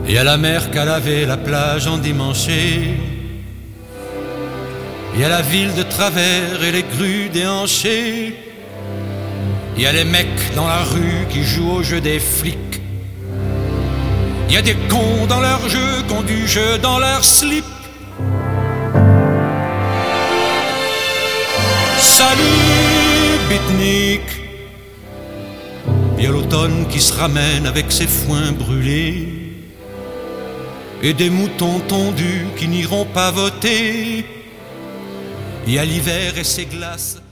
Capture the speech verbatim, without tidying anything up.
Il y a la mer qu'a lavé la plage endimanchée. Il y a la ville de travers et les grues déhanchées. Il y a les mecs dans la rue qui jouent au jeu des flics. Il y a des cons dans leur jeu, qui ont du jeu dans leur slip. Salut, Bitnik. Il y a l'automne qui se ramène avec ses foins brûlés et des moutons tondus qui n'iront pas voter. Il y a l'hiver et ses glaces.